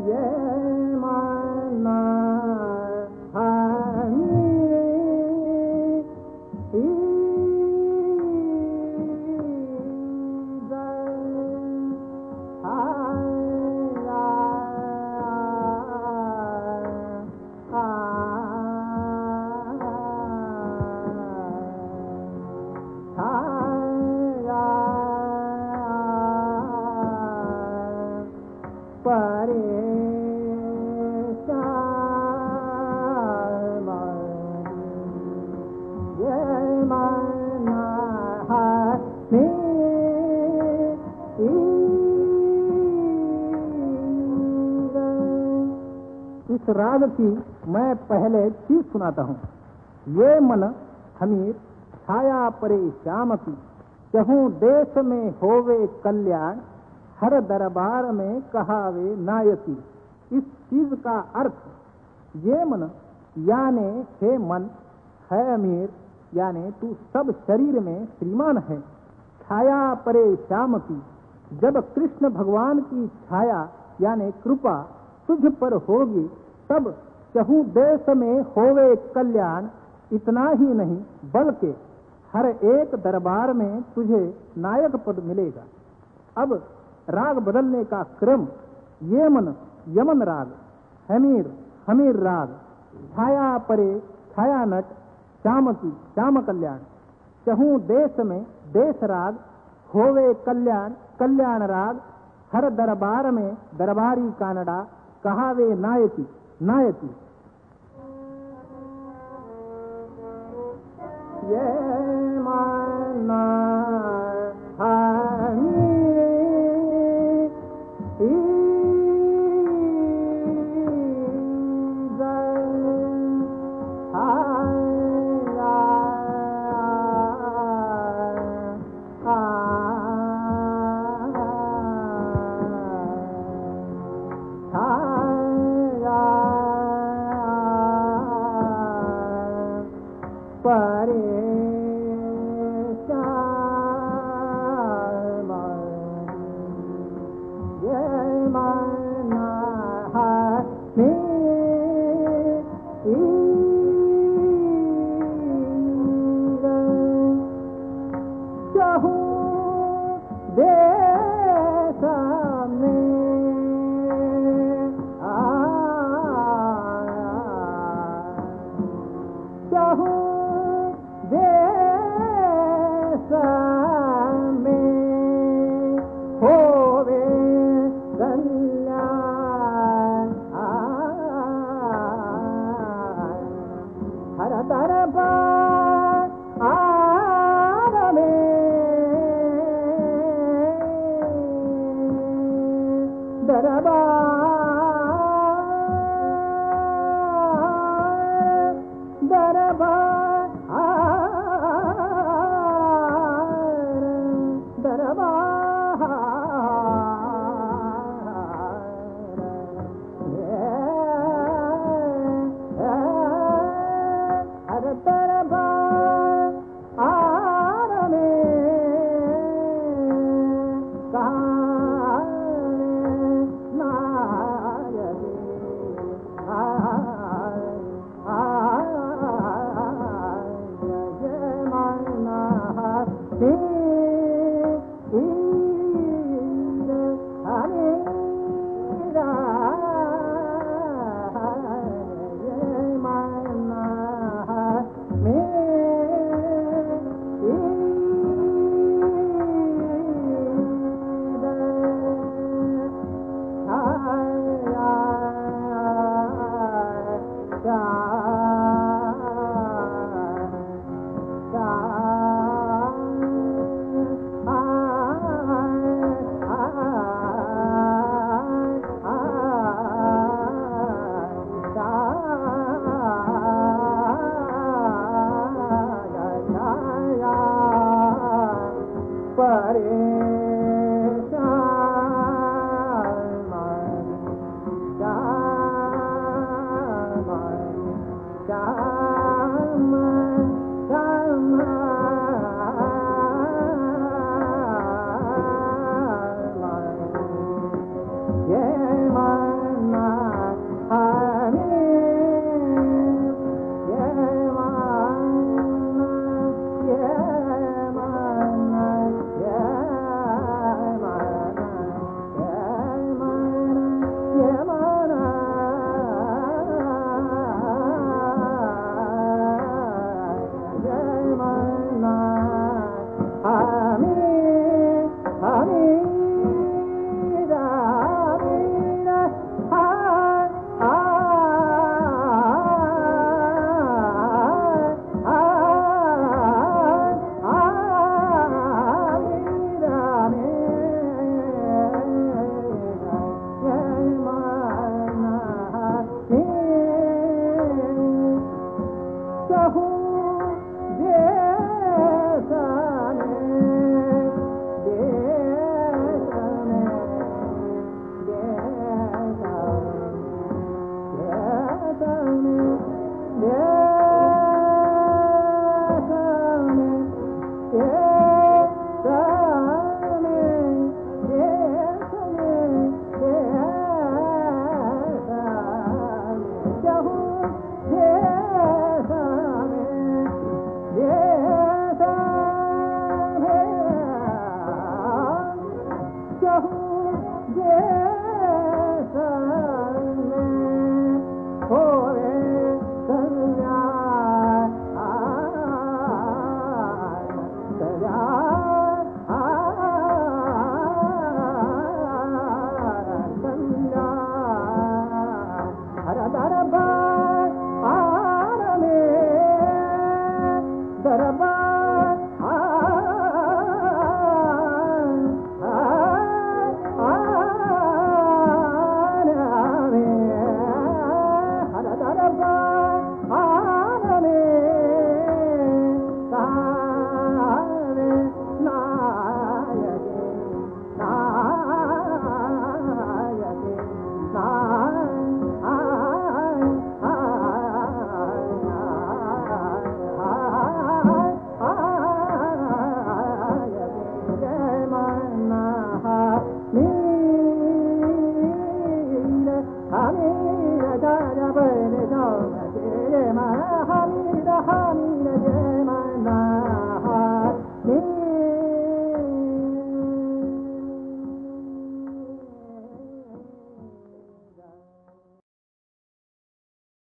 ये माना इस राग की मैं पहले चीज सुनाता हूँ। ये मन हमीर छाया परे श्याम की, चहूँ देश में होवे कल्याण, हर दरबार में कहावे नायकी। इस चीज का अर्थ ये मन यानी हे मन है अमीर, यानी तू सब शरीर में श्रीमान है। छाया परे श्याम की, जब कृष्ण भगवान की छाया यानी कृपा तुझ पर होगी, तब चहु देश में होवे कल्याण। इतना ही नहीं बल्कि हर एक दरबार में तुझे नायक पद मिलेगा। अब राग बदलने का क्रम, ये मन यमन राग, हमीर हमीर राग, छाया परे छाया नट, श्याम की श्याम कल्याण, चहु देश में देश राग, होवे कल्याण कल्याण राग, हर दरबार में दरबारी कानड़ा, कहावे नायकी नायकी। ये माना परे